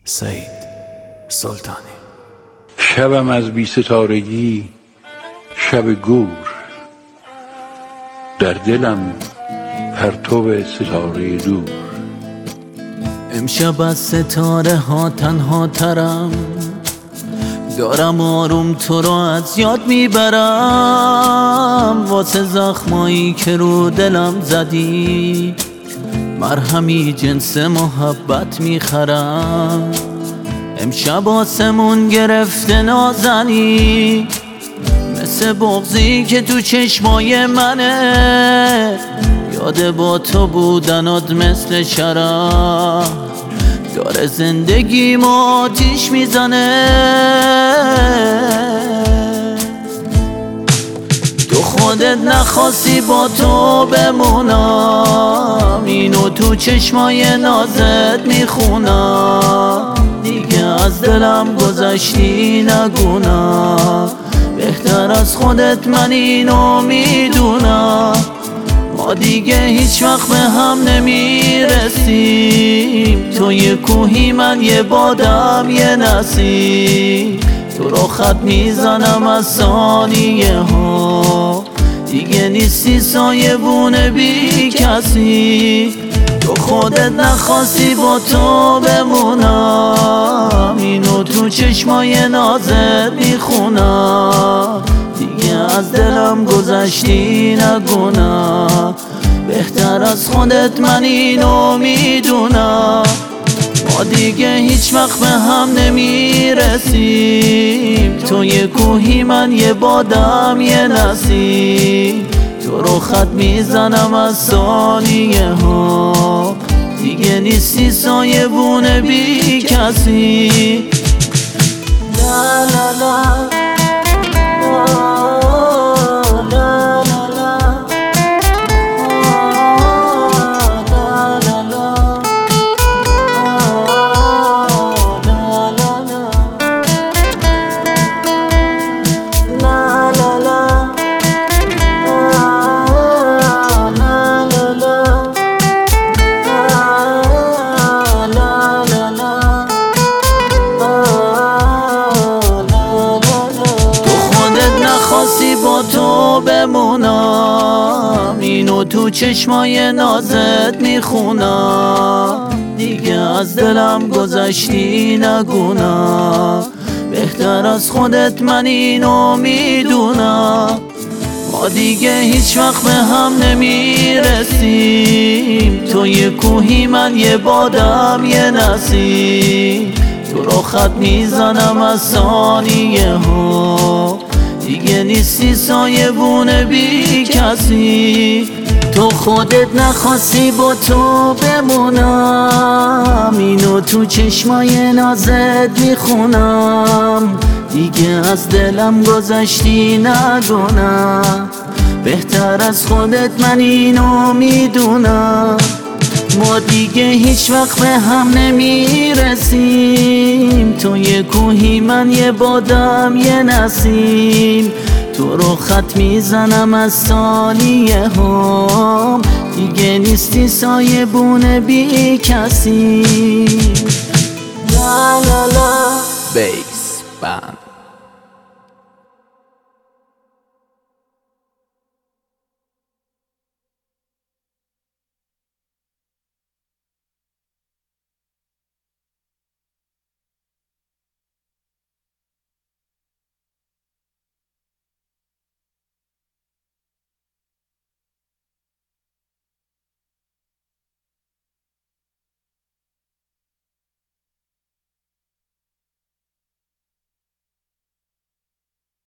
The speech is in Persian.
سعید سلطانی. شبم از بی ستارگی شب گور، در دلم پرتو ستاره دور. امشب از ستاره ها تنها ترم، دارم آروم تو رو از یاد میبرم. واسه زخمایی که رو دلم زدی مرهمی جنس محبت میخرم. امشب آسمون گرفته نازنی، مثل بغضی که تو چشمای منه. یاد با تو بودنات مثل شراب داره زندگی ما آتیش میزنه. تو خودت نخواستی با تو بمونم، اینو تو چشمای نازت میخونم. دیگه از دلم گذشتی نگونم، بهتر از خودت من اینو میدونم. ما دیگه هیچ وقت به هم نمیرسیم، تو یه کوهی من یه بادم یه نسیم. تو رو خط میزنم از ثانیه ها، دیگه نیستی سایبون بی کسی. تو خودت نخواستی با تو بمونم، اینو تو چشمای نازت میخونم. دیگه از دلم گذشتی نگونم، بهتر از خودت من اینو میدونم. ما دیگه هیچ وقت به هم نمیرسیم، تو یه کوهی من یه بادم یه نسیم. تو رو خط میزنم از ثانیه ها، دیگه نیستی سایبون بی کسی. لا لا لا با تو بمونم، اینو تو چشمای نازت میخونم. دیگه از دلم گذشتی نگونم، بهتر از خودت من اینو میدونم. ما دیگه هیچ وقت به هم نمیرسیم، تو یه کوهی من یه بادم یه نسیم. تو رو خط میزنم از ثانیه ها، دیگه نیستی سایبون بی کسی. تو خودت نخواستی با تو بمونم، اینو تو چشمای نازت میخونم. دیگه از دلم گذشتی نگونم، بهتر از خودت من اینو میدونم. ما دیگه هیچ وقت به هم نمیرسیم، تو یه کوهی من یه بادم یه نسیم. تو رو خط میزنم از ثانیه ها، دیگه نیستی سایبون بی کسی. لا لا لا بیس بند.